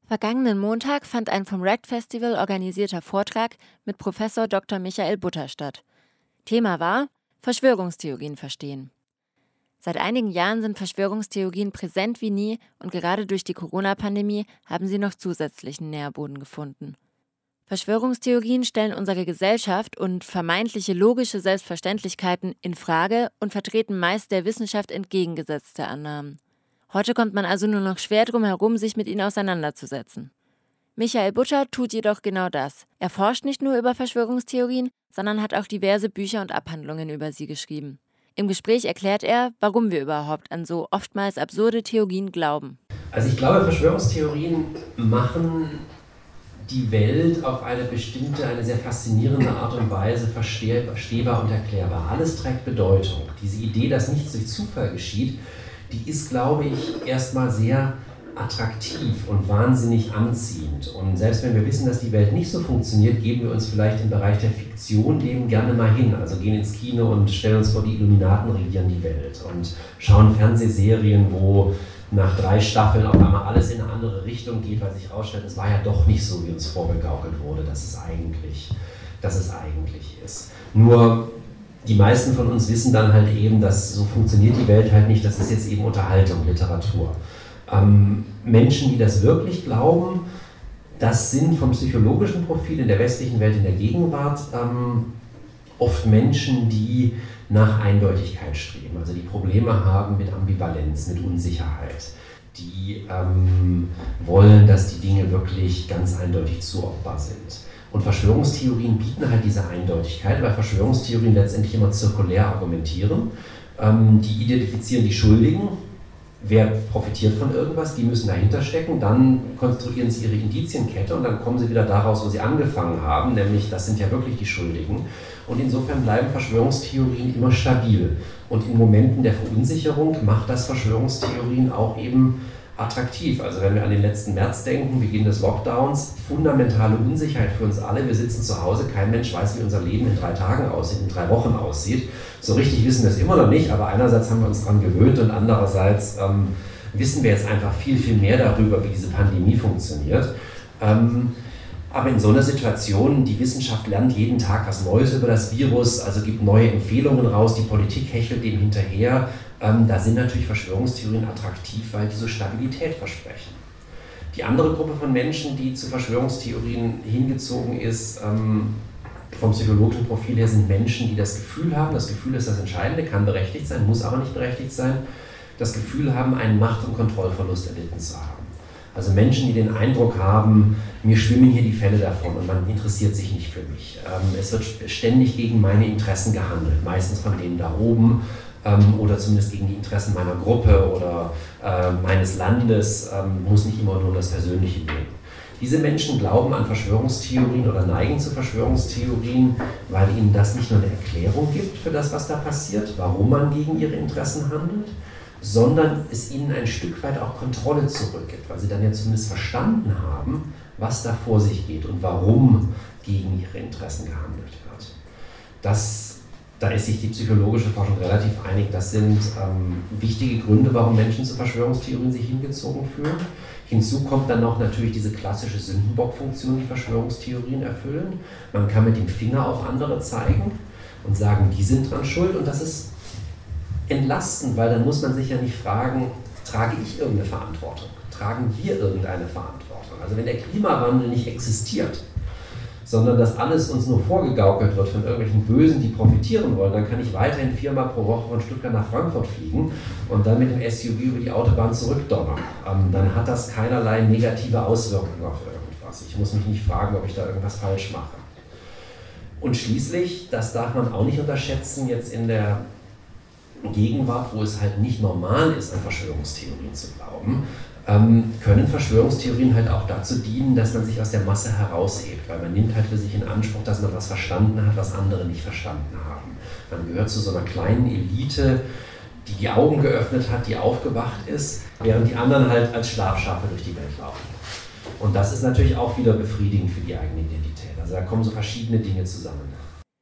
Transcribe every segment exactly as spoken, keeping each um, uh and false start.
Vergangenen Montag fand ein vom RED Festival organisierter Vortrag mit Professor Doktor Michael Butter statt. Thema war Verschwörungstheorien verstehen. Seit einigen Jahren sind Verschwörungstheorien präsent wie nie und gerade durch die Corona-Pandemie haben sie noch zusätzlichen Nährboden gefunden. Verschwörungstheorien stellen unsere Gesellschaft und vermeintliche logische Selbstverständlichkeiten in Frage und vertreten meist der Wissenschaft entgegengesetzte Annahmen. Heute kommt man also nur noch schwer drum herum, sich mit ihnen auseinanderzusetzen. Michael Butter tut jedoch genau das. Er forscht nicht nur über Verschwörungstheorien, sondern hat auch diverse Bücher und Abhandlungen über sie geschrieben. Im Gespräch erklärt er, warum wir überhaupt an so oftmals absurde Theorien glauben. Also ich glaube, Verschwörungstheorien machen die Welt auf eine bestimmte, eine sehr faszinierende Art und Weise verstehbar und erklärbar. Alles trägt Bedeutung. Diese Idee, dass nichts durch Zufall geschieht, die ist, glaube ich, erstmal sehr attraktiv und wahnsinnig anziehend. Und selbst wenn wir wissen, dass die Welt nicht so funktioniert, geben wir uns vielleicht im Bereich der Fiktion dem gerne mal hin. Also gehen ins Kino und stellen uns vor, die Illuminaten regieren die Welt und schauen Fernsehserien, wo nach drei Staffeln auf einmal alles in eine andere Richtung geht, weil sich herausstellt, es war ja doch nicht so, wie uns vorgegaukelt wurde, dass es eigentlich, dass es eigentlich ist. Nur die meisten von uns wissen dann halt eben, dass so funktioniert die Welt halt nicht, das ist jetzt eben Unterhaltung, Literatur. Ähm, Menschen, die das wirklich glauben, das sind vom psychologischen Profil in der westlichen Welt in der Gegenwart ähm, oft Menschen, die nach Eindeutigkeit streben, also die Probleme haben mit Ambivalenz, mit Unsicherheit, die ähm, wollen, dass die Dinge wirklich ganz eindeutig zuordnbar sind. Und Verschwörungstheorien bieten halt diese Eindeutigkeit, weil Verschwörungstheorien letztendlich immer zirkulär argumentieren. Ähm, die identifizieren die Schuldigen, wer profitiert von irgendwas, die müssen dahinter stecken, dann konstruieren sie ihre Indizienkette und dann kommen sie wieder daraus, wo sie angefangen haben, nämlich das sind ja wirklich die Schuldigen. Und insofern bleiben Verschwörungstheorien immer stabil. Und in Momenten der Verunsicherung macht das Verschwörungstheorien auch eben attraktiv. Also wenn wir an den letzten März denken, Beginn des Lockdowns, fundamentale Unsicherheit für uns alle. Wir sitzen zu Hause, kein Mensch weiß, wie unser Leben in drei Tagen aussieht, in drei Wochen aussieht. So richtig wissen wir es immer noch nicht, aber einerseits haben wir uns daran gewöhnt und andererseits ähm, wissen wir jetzt einfach viel, viel mehr darüber, wie diese Pandemie funktioniert. Ähm, aber in so einer Situation, die Wissenschaft lernt jeden Tag was Neues über das Virus, also gibt neue Empfehlungen raus, die Politik hechelt dem hinterher. Ähm, da sind natürlich Verschwörungstheorien attraktiv, weil die so Stabilität versprechen. Die andere Gruppe von Menschen, die zu Verschwörungstheorien hingezogen ist, ähm, vom psychologischen Profil her, sind Menschen, die das Gefühl haben, das Gefühl ist das Entscheidende, kann berechtigt sein, muss aber nicht berechtigt sein, das Gefühl haben, einen Macht- und Kontrollverlust erlitten zu haben. Also Menschen, die den Eindruck haben, mir schwimmen hier die Fälle davon und man interessiert sich nicht für mich. Ähm, es wird ständig gegen meine Interessen gehandelt, meistens von denen da oben ähm, oder zumindest gegen die Interessen meiner Gruppe oder äh, meines Landes, ähm, muss nicht immer nur um das Persönliche gehen. Diese Menschen glauben an Verschwörungstheorien oder neigen zu Verschwörungstheorien, weil ihnen das nicht nur eine Erklärung gibt für das, was da passiert, warum man gegen ihre Interessen handelt, sondern es ihnen ein Stück weit auch Kontrolle zurückgibt, weil sie dann ja zumindest verstanden haben, was da vor sich geht und warum gegen ihre Interessen gehandelt wird. Das, da ist sich die psychologische Forschung relativ einig, das sind ähm, wichtige Gründe, warum Menschen zu Verschwörungstheorien sich hingezogen fühlen. Hinzu kommt dann noch natürlich diese klassische Sündenbockfunktion, die Verschwörungstheorien erfüllen. Man kann mit dem Finger auf andere zeigen und sagen, die sind dran schuld, und das ist entlastend, weil dann muss man sich ja nicht fragen, trage ich irgendeine Verantwortung? Tragen wir irgendeine Verantwortung? Also wenn der Klimawandel nicht existiert, sondern dass alles uns nur vorgegaukelt wird von irgendwelchen Bösen, die profitieren wollen, dann kann ich weiterhin viermal pro Woche von Stuttgart nach Frankfurt fliegen und dann mit dem S U V über die Autobahn zurückdonnern. Ähm, dann hat das keinerlei negative Auswirkungen auf irgendwas. Ich muss mich nicht fragen, ob ich da irgendwas falsch mache. Und schließlich, das darf man auch nicht unterschätzen, jetzt in der Gegenwart, wo es halt nicht normal ist, an Verschwörungstheorien zu glauben, ähm, können Verschwörungstheorien halt auch dazu dienen, dass man sich aus der Masse heraushebt, weil man nimmt halt für sich in Anspruch, dass man was verstanden hat, was andere nicht verstanden haben. Man gehört zu so einer kleinen Elite, die die Augen geöffnet hat, die aufgewacht ist, während die anderen halt als Schlafschafe durch die Welt laufen. Und das ist natürlich auch wieder befriedigend für die eigene Identität. Also da kommen so verschiedene Dinge zusammen.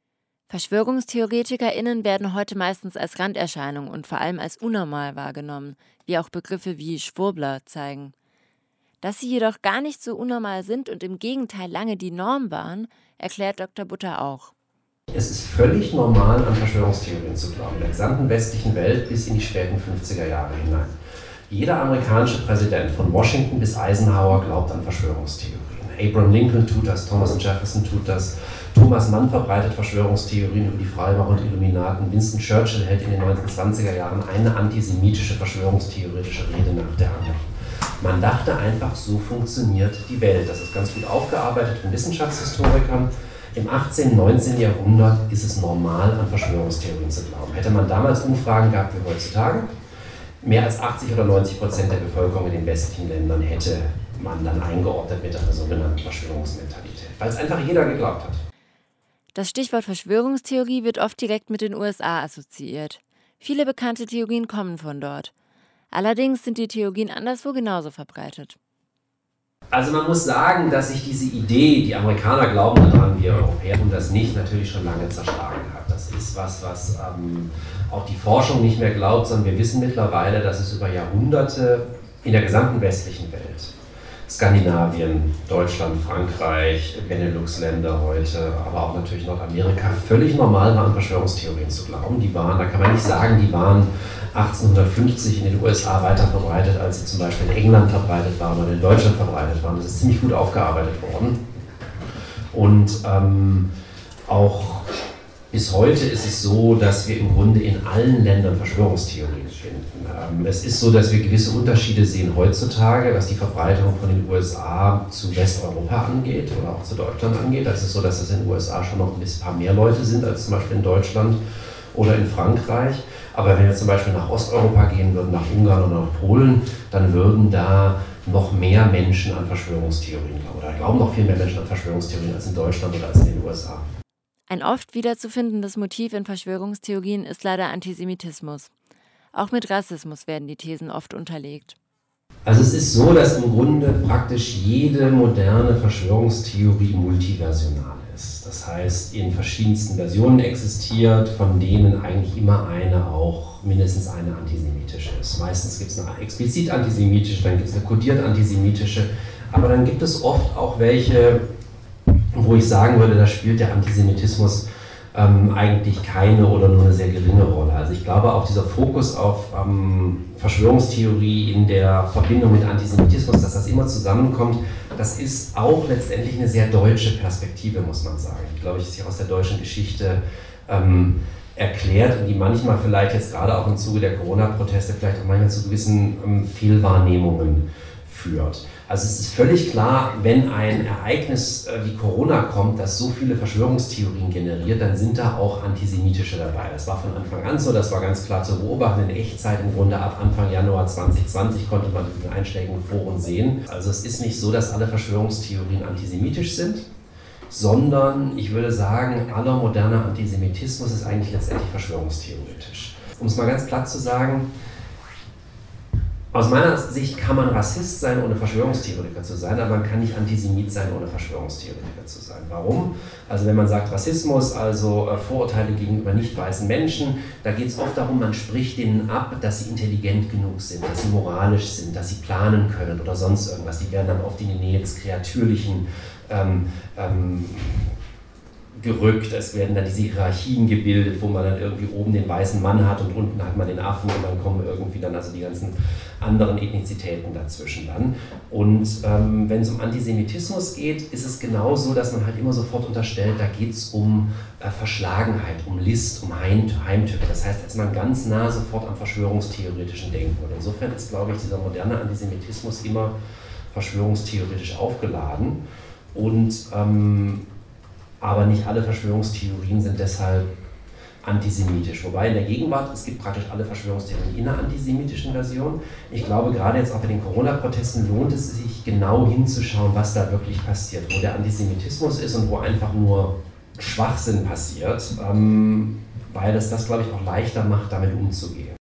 VerschwörungstheoretikerInnen werden heute meistens als Randerscheinung und vor allem als unnormal wahrgenommen, wie auch Begriffe wie Schwurbler zeigen. Dass sie jedoch gar nicht so unnormal sind und im Gegenteil lange die Norm waren, erklärt Doktor Butter auch. Es ist völlig normal, an Verschwörungstheorien zu glauben, in der gesamten westlichen Welt bis in die späten fünfziger Jahre hinein. Jeder amerikanische Präsident, von Washington bis Eisenhower, glaubt an Verschwörungstheorien. Abraham Lincoln tut das, Thomas Jefferson tut das, Thomas Mann verbreitet Verschwörungstheorien über die Freimacher und Illuminaten, Winston Churchill hält in den neunzehnhundertzwanziger Jahren eine antisemitische Verschwörungstheoretische Rede nach der anderen. Man dachte einfach, so funktioniert die Welt. Das ist ganz gut aufgearbeitet von Wissenschaftshistorikern. Im achtzehnten, neunzehnten Jahrhundert ist es normal, an Verschwörungstheorien zu glauben. Hätte man damals Umfragen gehabt wie heutzutage, mehr als achtzig oder neunzig Prozent der Bevölkerung in den westlichen Ländern hätte man dann eingeordnet mit einer sogenannten Verschwörungsmentalität, weil es einfach jeder geglaubt hat. Das Stichwort Verschwörungstheorie wird oft direkt mit den U S A assoziiert. Viele bekannte Theorien kommen von dort. Allerdings sind die Theorien anderswo genauso verbreitet. Also man muss sagen, dass sich diese Idee, die Amerikaner glauben daran, wir Europäer tun das nicht, natürlich schon lange zerschlagen hat. Das ist was, was ähm, auch die Forschung nicht mehr glaubt, sondern wir wissen mittlerweile, dass es über Jahrhunderte in der gesamten westlichen Welt, Skandinavien, Deutschland, Frankreich, Benelux-Länder heute, aber auch natürlich Nordamerika, völlig normal war, an Verschwörungstheorien zu glauben. Die waren, da kann man nicht sagen, die waren achtzehnhundertfünfzig in den U S A weiter verbreitet, als sie zum Beispiel in England verbreitet waren oder in Deutschland verbreitet waren. Das ist ziemlich gut aufgearbeitet worden. Und ähm, auch bis heute ist es so, dass wir im Grunde in allen Ländern Verschwörungstheorien finden. Ähm, es ist so, dass wir gewisse Unterschiede sehen heutzutage, was die Verbreitung von den U S A zu Westeuropa angeht oder auch zu Deutschland angeht. Es ist so, dass es in den U S A schon noch ein paar mehr Leute sind als zum Beispiel in Deutschland oder in Frankreich. Aber wenn wir zum Beispiel nach Osteuropa gehen würden, nach Ungarn oder nach Polen, dann würden da noch mehr Menschen an Verschwörungstheorien glauben. Oder glauben noch viel mehr Menschen an Verschwörungstheorien als in Deutschland oder als in den U S A. Ein oft wiederzufindendes Motiv in Verschwörungstheorien ist leider Antisemitismus. Auch mit Rassismus werden die Thesen oft unterlegt. Also es ist so, dass im Grunde praktisch jede moderne Verschwörungstheorie multiversional ist. Das heißt, in verschiedensten Versionen existiert, von denen eigentlich immer eine auch mindestens eine antisemitische ist. Meistens gibt es eine explizit antisemitische, dann gibt es eine kodiert antisemitische, aber dann gibt es oft auch welche, wo ich sagen würde, da spielt der Antisemitismus ähm, eigentlich keine oder nur eine sehr geringe Rolle. Also ich glaube auch dieser Fokus auf ähm, Verschwörungstheorie in der Verbindung mit Antisemitismus, dass das immer zusammenkommt, das ist auch letztendlich eine sehr deutsche Perspektive, muss man sagen. Ich glaube, ich ist ja aus der deutschen Geschichte ähm, erklärt und die manchmal vielleicht jetzt gerade auch im Zuge der Corona-Proteste vielleicht auch manchmal zu gewissen ähm, Fehlwahrnehmungen führt. Also es ist völlig klar, wenn ein Ereignis äh, wie Corona kommt, das so viele Verschwörungstheorien generiert, dann sind da auch antisemitische dabei. Das war von Anfang an so, das war ganz klar zu beobachten in Echtzeit. Im Grunde ab Anfang Januar zwanzig zwanzig konnte man in den einschlägigen Foren sehen. Also es ist nicht so, dass alle Verschwörungstheorien antisemitisch sind, sondern ich würde sagen, aller moderner Antisemitismus ist eigentlich letztendlich verschwörungstheoretisch. Um es mal ganz platt zu sagen, aus meiner Sicht kann man Rassist sein, ohne Verschwörungstheoretiker zu sein, aber man kann nicht Antisemit sein, ohne Verschwörungstheoretiker zu sein. Warum? Also wenn man sagt Rassismus, also Vorurteile gegenüber nicht weißen Menschen, da geht es oft darum, man spricht denen ab, dass sie intelligent genug sind, dass sie moralisch sind, dass sie planen können oder sonst irgendwas. Die werden dann oft in die Nähe des Kreatürlichen ähm, ähm, gerückt, es werden dann diese Hierarchien gebildet, wo man dann irgendwie oben den weißen Mann hat und unten hat man den Affen und dann kommen irgendwie dann also die ganzen anderen Ethnizitäten dazwischen dann. Und ähm, wenn es um Antisemitismus geht, ist es genau so, dass man halt immer sofort unterstellt, da geht es um äh, Verschlagenheit, um List, um Heim Heimtücke. Das heißt, da ist man ganz nah sofort am verschwörungstheoretischen Denken. Und insofern ist, glaube ich, dieser moderne Antisemitismus immer verschwörungstheoretisch aufgeladen. Und ähm, aber nicht alle Verschwörungstheorien sind deshalb antisemitisch. Wobei in der Gegenwart, es gibt praktisch alle Verschwörungstheorien in einer antisemitischen Version. Ich glaube, gerade jetzt auch bei den Corona-Protesten lohnt es sich genau hinzuschauen, was da wirklich passiert, wo der Antisemitismus ist und wo einfach nur Schwachsinn passiert, ähm, weil es das, glaube ich, auch leichter macht, damit umzugehen.